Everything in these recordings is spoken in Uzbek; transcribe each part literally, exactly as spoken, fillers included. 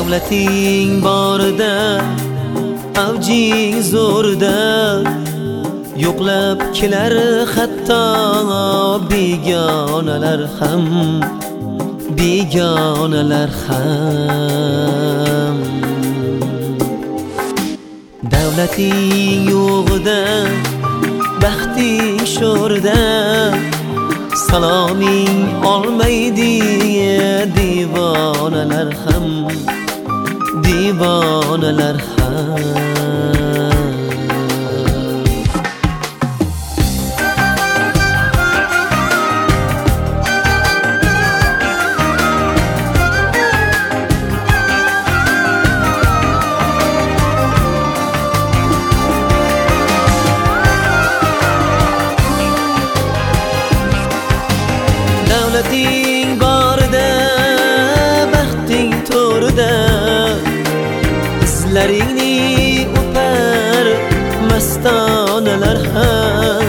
Davlating borida, avjing zo'rda, yo'qlab kelar hatto begonalar ham, begonalar ham. Davlating yo'g'ida, baxting sho'rda, saloming olmaydi divonalar ham, divonalar ham. Davlating borida, baxting to'rida, izlaringni o'par mastonalar ham.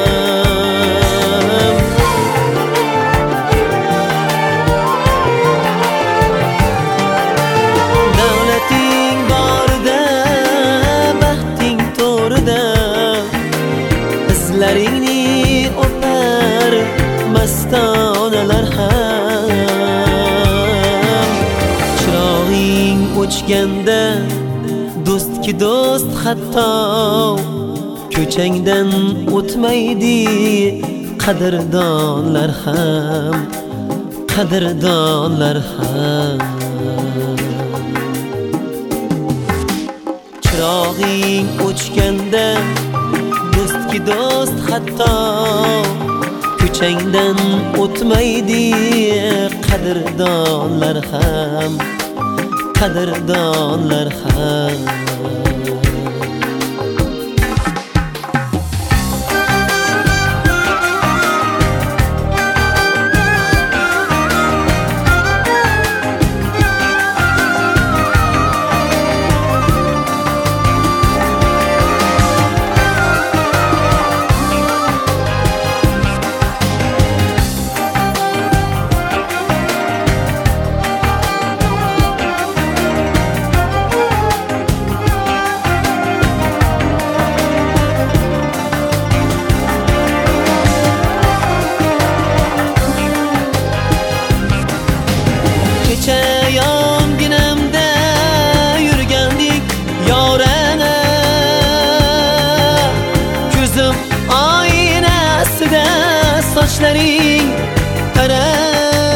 Davlating borida, baxting to'rida, izlaringni o'par mastonalar ham. Chirog'ing o'chganda, do'stki do'st hatto ko'changdan o'tmaydi qadrdonlar ham, qadrdonlar ham. Chirog'ing o'chganda, do'stki do'st hatto ko'changdan o'tmaydi qadrdonlar ham, qadrdonlar ham. Yonginamda yurgandik yorana, ko'zim oynasida sochlaring qarar.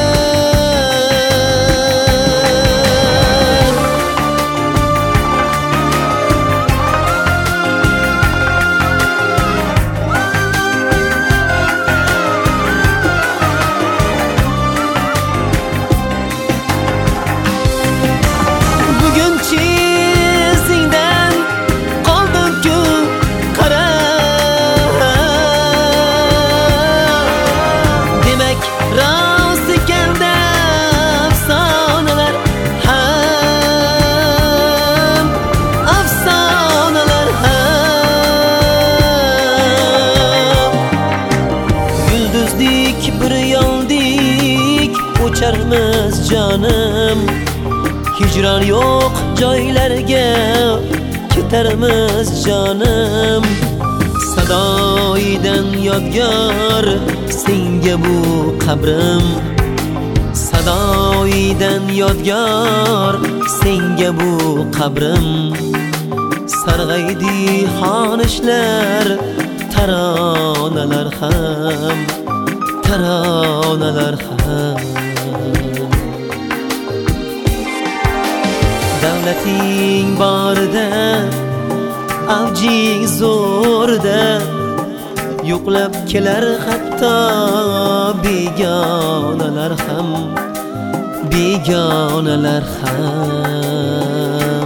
Bir yoldik uçarmiz canım, hicron yo'q joylarga ketarmiz canım. Sadoidan yodgor senga bu qabrim, sadoidan yodgor senga bu qabrim. Sarg'aydi xonishlar, taronalar ham, taronalar ham. Davlating borida, avjing zo'rda, yo'qlab kelar hatto begonalar ham, begonalar ham.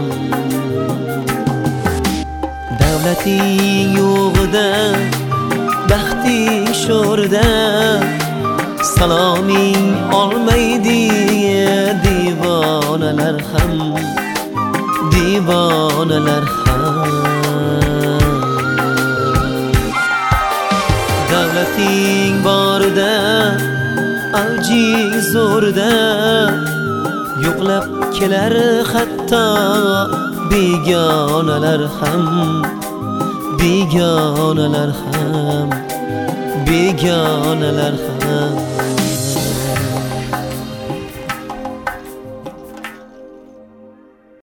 Davlating yo'g'ida, baxting sho'rda, saloming olmaydi divonalar ham, divonalar ham. Davlating borida, avjing zo'rda, yo'qlab kelar hatto begonalar ham, begonalar ham, begonalar ham.